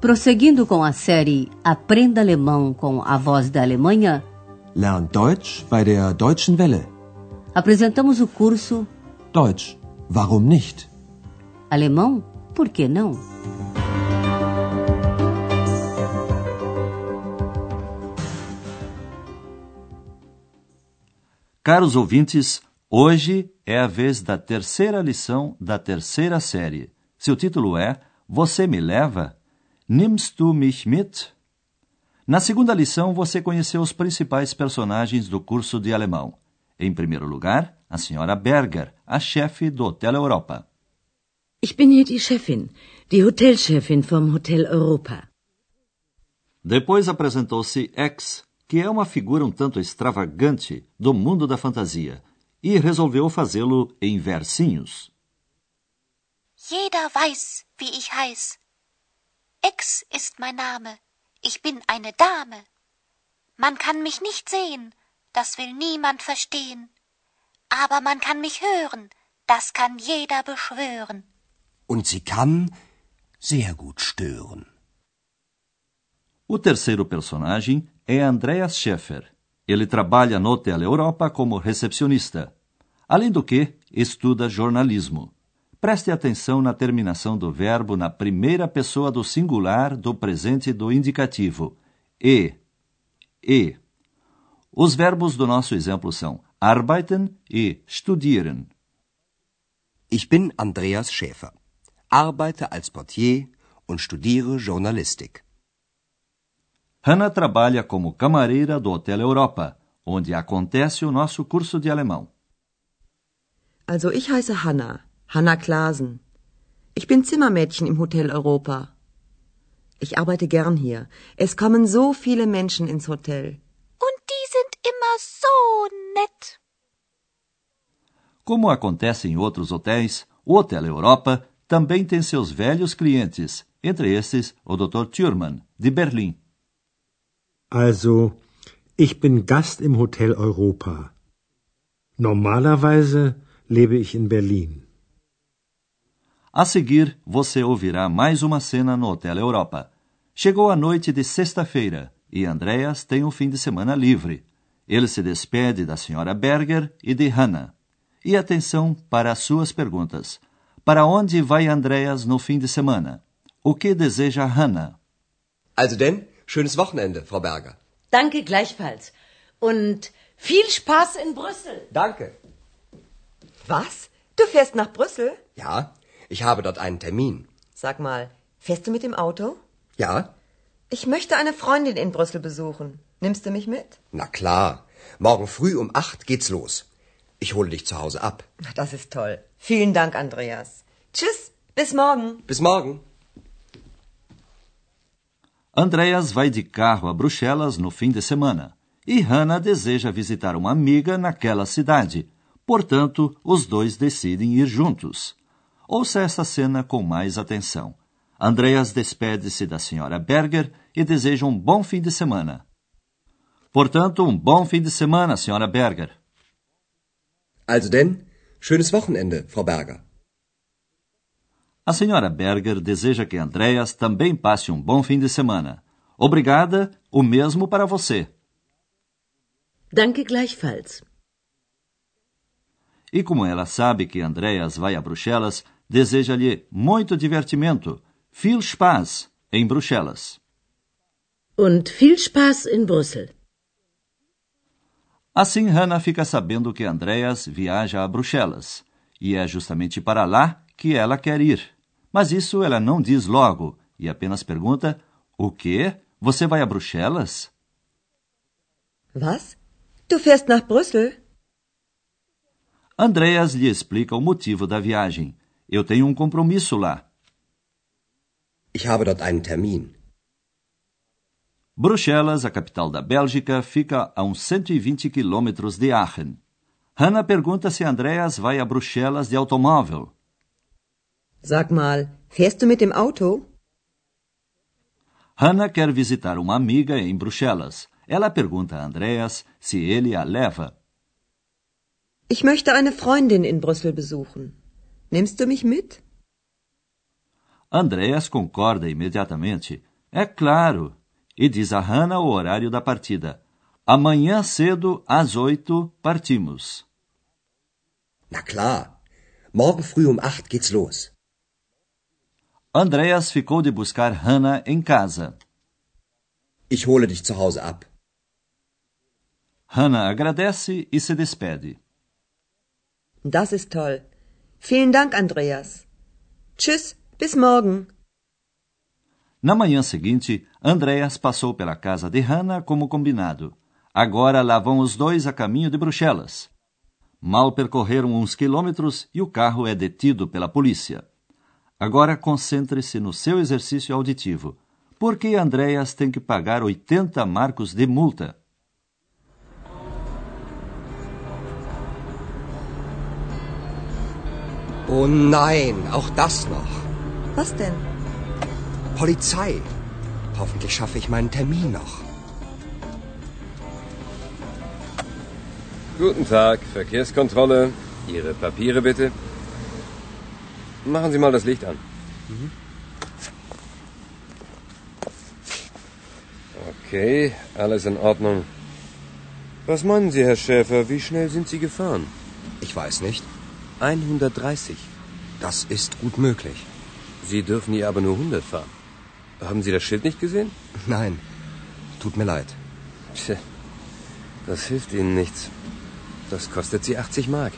Prosseguindo com a série Aprenda Alemão com a Voz da Alemanha, Lern Deutsch bei der Deutschen Welle. Apresentamos o curso Deutsch, warum nicht? Alemão, por que não? Caros ouvintes, hoje é a vez da terceira lição da terceira série. Seu título é Você me leva? Nimmst du mich mit? Na segunda lição, você conheceu os principais personagens do curso de alemão. Em primeiro lugar, a senhora Berger, a chefe do Hotel Europa. Ich bin hier die Chefin, die Hotelchefin vom Hotel Europa. Depois apresentou-se X, que é uma figura um tanto extravagante do mundo da fantasia, e resolveu fazê-lo em versinhos. Jeder weiß, wie ich heiß. X ist mein Name. Ich bin eine Dame. Man kann mich nicht sehen, das will niemand verstehen. Aber man kann mich hören, das kann jeder beschwören. Und sie kann sehr gut stören. O terceiro personagem é Andreas Schäfer. Ele trabalha no Hotel Europa como recepcionista. Além do que, estuda jornalismo. Preste atenção na terminação do verbo na primeira pessoa do singular do presente do indicativo. E. Os verbos do nosso exemplo são arbeiten e studieren. Ich bin Andreas Schäfer. Arbeite als Portier und studiere Journalistik. Hannah trabalha como camareira do Hotel Europa, onde acontece o nosso curso de alemão. Also ich heiße Hanna Klaasen. Ich bin Zimmermädchen im Hotel Europa. Ich arbeite gern hier. Es kommen so viele Menschen ins Hotel. Und die sind immer so nett. Como acontece em outros hotéis, o Hotel Europa também tem seus velhos clientes, entre estes o Dr. Thürmann, de Berlim. Also, ich bin Gast im Hotel Europa. Normalerweise lebe ich in Berlin. A seguir, você ouvirá mais uma cena no Hotel Europa. Chegou a noite de sexta-feira e Andreas tem um fim de semana livre. Ele se despede da senhora Berger e de Hannah. E atenção para as suas perguntas. Para onde vai Andreas no fim de semana? O que deseja Hannah? Also denn, schönes Wochenende, Frau Berger. Danke gleichfalls. Und viel Spaß in Brüssel. Danke. Was? Du fährst nach Brüssel? Ja, ich habe dort einen Termin. Sag mal, fährst du mit dem Auto? Ja? Ich möchte eine Freundin in Brüssel besuchen. Nimmst du mich mit? Na klar. Morgen früh um 8 geht's los. Ich hole dich zu Hause ab. Das ist toll. Vielen Dank, Andreas. Tschüss, bis morgen. Bis morgen. Andreas vai de carro a Bruxelas no fim de semana. E Hannah deseja visitar uma amiga naquela cidade. Portanto, os dois decidem ir juntos. Ouça essa cena com mais atenção. Andreas despede-se da senhora Berger e deseja um bom fim de semana. Portanto, um bom fim de semana, senhora Berger. Also denn, schönes Wochenende, Frau Berger. A senhora Berger deseja que Andreas também passe um bom fim de semana. Obrigada, o mesmo para você. Danke gleichfalls. E como ela sabe que Andreas vai a Bruxelas, deseja-lhe muito divertimento. Viel Spaß em Bruxelas. Und viel Spaß in Brüssel. Assim, Hannah fica sabendo que Andreas viaja a Bruxelas. E é justamente para lá que ela quer ir. Mas isso ela não diz logo, e apenas pergunta, o quê? Você vai a Bruxelas? Was? Du fährst nach Brüssel? Andreas lhe explica o motivo da viagem. Eu tenho um compromisso lá. Ich habe dort einen Termin. Bruxelas, a capital da Bélgica, fica a uns 120 quilômetros de Aachen. Hannah pergunta se Andreas vai a Bruxelas de automóvel. Sag mal, fährst du mit dem Auto? Hannah quer visitar uma amiga em Bruxelas. Ela pergunta a Andreas se ele a leva. Ich möchte eine Freundin in Brüssel besuchen. Nimmst du mich mit? Andreas concorda imediatamente. É claro. E diz a Hannah o horário da partida. Amanhã cedo, às 8, partimos. Na klar. Morgen früh 8 geht's los. Andreas ficou de buscar Hannah em casa. Ich hole dich zu Hause ab. Hannah agradece e se despede. Das ist toll. Vielen Dank, Andreas. Tschüss, bis morgen. Na manhã seguinte, Andreas passou pela casa de Hannah como combinado. Agora lá vão os dois a caminho de Bruxelas. Mal percorreram uns quilômetros e o carro é detido pela polícia. Agora concentre-se no seu exercício auditivo. Por que Andreas tem que pagar 80 marcos de multa? Oh nein, auch das noch. Was denn? Polizei. Hoffentlich schaffe ich meinen Termin noch. Guten Tag, Verkehrskontrolle. Ihre Papiere bitte. Machen Sie mal das Licht an. Okay, alles in Ordnung. Was meinen Sie, Herr Schäfer, wie schnell sind Sie gefahren? Ich weiß nicht. 130. Das ist gut möglich. Sie dürfen hier aber nur 100 fahren. Haben Sie das Schild nicht gesehen? Nein, tut mir leid. Tja, das hilft Ihnen nichts. Das kostet Sie 80 Mark.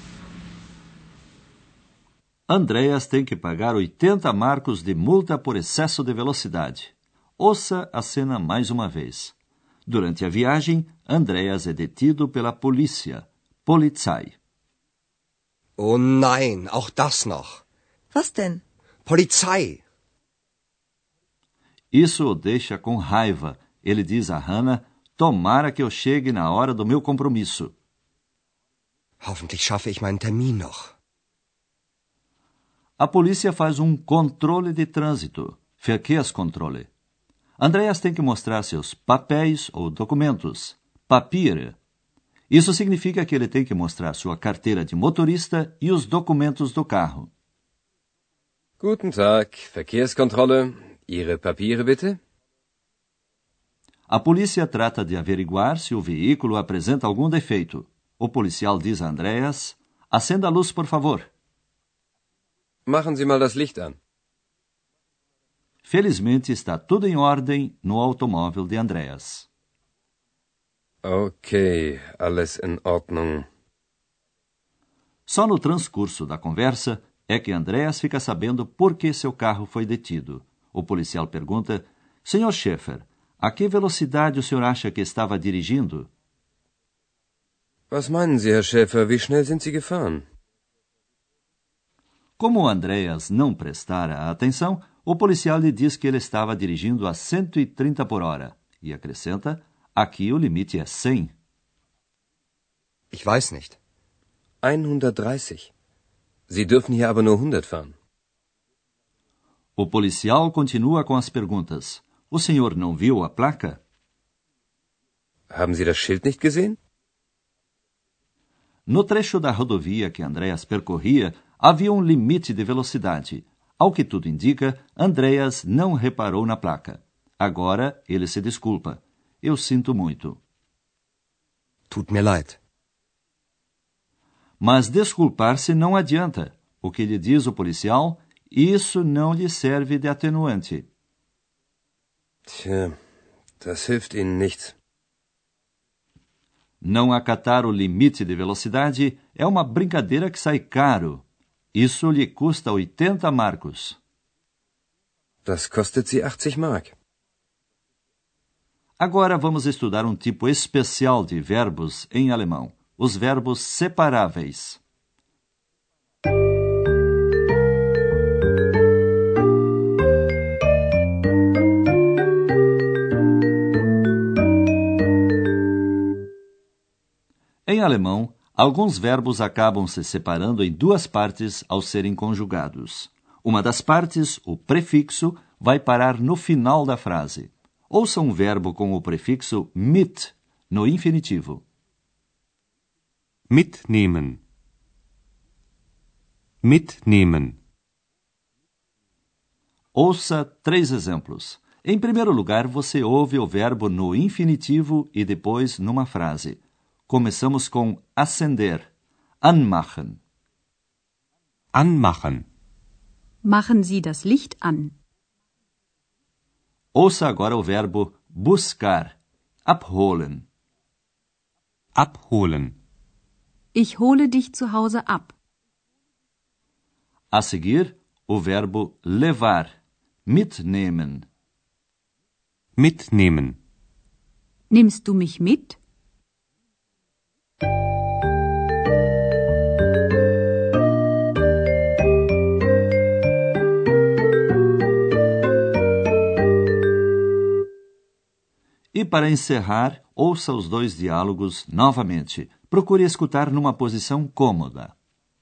Andreas tem que pagar 80 marcos de multa por excesso de velocidade. Ouça a cena mais uma vez. Durante a viagem, Andreas é detido pela polícia. Polizei. Oh nein, auch das noch. Was denn? Polizei. Isso o deixa com raiva. Ele diz a Hannah, tomara que eu chegue na hora do meu compromisso. Hoffentlich schaffe ich meinen Termin noch. A polícia faz um controle de trânsito, Verkehrskontrolle. Andreas tem que mostrar seus papéis ou documentos, Papiere. Isso significa que ele tem que mostrar sua carteira de motorista e os documentos do carro. Guten Tag, Verkehrskontrolle. Ihre Papiere bitte? A polícia trata de averiguar se o veículo apresenta algum defeito. O policial diz a Andreas, acenda a luz, por favor. Machen Sie mal das Licht an. Felizmente está tudo em ordem no automóvel de Andreas. Okay, alles in Ordnung. Só no transcurso da conversa é que Andreas fica sabendo por que seu carro foi detido. O policial pergunta, Sr. Schäfer, a que velocidade o senhor acha que estava dirigindo? Was meinen Sie, Herr Schäfer, wie schnell sind Sie gefahren? Como Andreas não prestara atenção, o policial lhe diz que ele estava dirigindo a 130 por hora e acrescenta, aqui o limite é 100. Ich weiß nicht. 130. Sie dürfen hier aber nur 100 fahren. O policial continua com as perguntas. O senhor não viu a placa? Haben Sie das Schild nicht gesehen? No trecho da rodovia que Andreas percorria, havia um limite de velocidade. Ao que tudo indica, Andreas não reparou na placa. Agora ele se desculpa. Eu sinto muito. Tut mir leid. Mas desculpar-se não adianta. O que lhe diz o policial, isso não lhe serve de atenuante. Tja, das hilft Ihnen nichts. Não acatar o limite de velocidade é uma brincadeira que sai caro. Isso lhe custa 80 marcos. Das kostet Sie 80 Mark. Agora vamos estudar um tipo especial de verbos em alemão, os verbos separáveis. Em alemão, alguns verbos acabam se separando em duas partes ao serem conjugados. Uma das partes, o prefixo, vai parar no final da frase. Ouça um verbo com o prefixo mit, no infinitivo. Mitnehmen. Mitnehmen. Ouça 3 exemplos. Em primeiro lugar, você ouve o verbo no infinitivo e depois numa frase. Começamos com acender. Anmachen. Anmachen. Machen Sie das Licht an. Ouça agora o verbo buscar. Abholen. Abholen. Ich hole dich zu Hause ab. A seguir, o verbo levar. Mitnehmen. Mitnehmen. Nimmst du mich mit? E para encerrar, ouça os dois diálogos novamente. Procure escutar numa posição cômoda.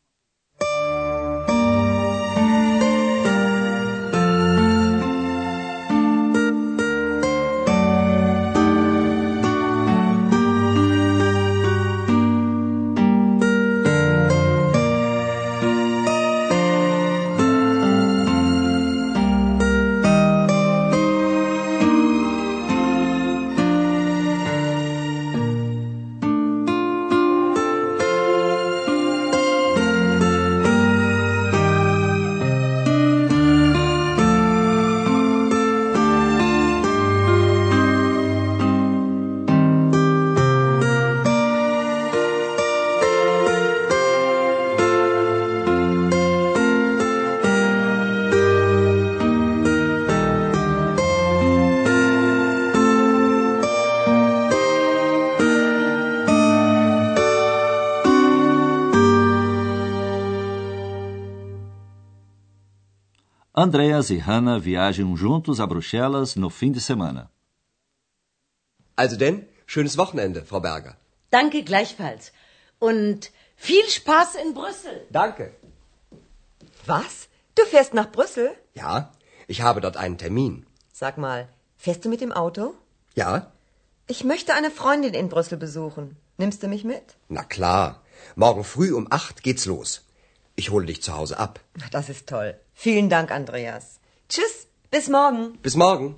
Andreas e Hannah viajam juntos a Bruxelas no fim de semana. Also denn, schönes Wochenende, Frau Berger. Danke gleichfalls. Und viel Spaß in Brüssel. Danke. Was? Du fährst nach Brüssel? Ja, ich habe dort einen Termin. Sag mal, fährst du mit dem Auto? Ja? Ich möchte eine Freundin in Brüssel besuchen. Nimmst du mich mit? Na klar. Morgen früh um 8 geht's los. Ich hole dich zu Hause ab. Das ist toll. Vielen Dank, Andreas. Tschüss, bis morgen. Bis morgen.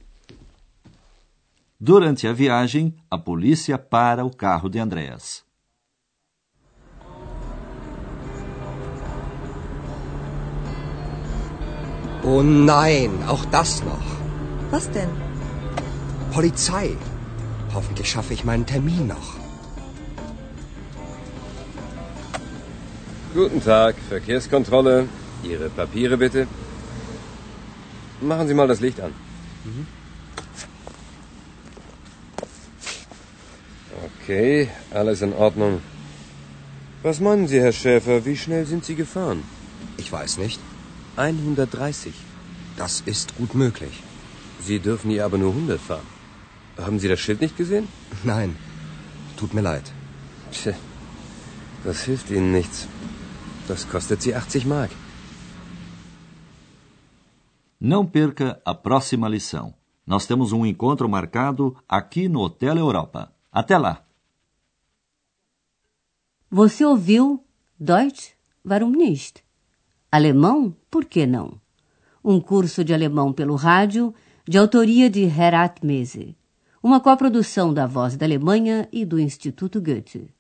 Durante a viagem, a polícia para o carro de Andreas. Oh nein, auch das noch. Was denn? Polizei. Hoffentlich schaffe ich meinen Termin noch. Guten Tag, Verkehrskontrolle. Ihre Papiere bitte. Machen Sie mal das Licht an. Okay, alles in Ordnung. Was meinen Sie, Herr Schäfer, wie schnell sind Sie gefahren? Ich weiß nicht. 130. Das ist gut möglich. Sie dürfen hier aber nur 100 fahren. Haben Sie das Schild nicht gesehen? Nein, tut mir leid. Tja, das hilft Ihnen nichts. Das kostet Sie 80 Mark. Não perca a próxima lição. Nós temos um encontro marcado aqui no Hotel Europa. Até lá! Você ouviu Deutsch? Warum nicht? Alemão? Por que não? Um curso de alemão pelo rádio, de autoria de Herat Mese. Uma coprodução da Voz da Alemanha e do Instituto Goethe.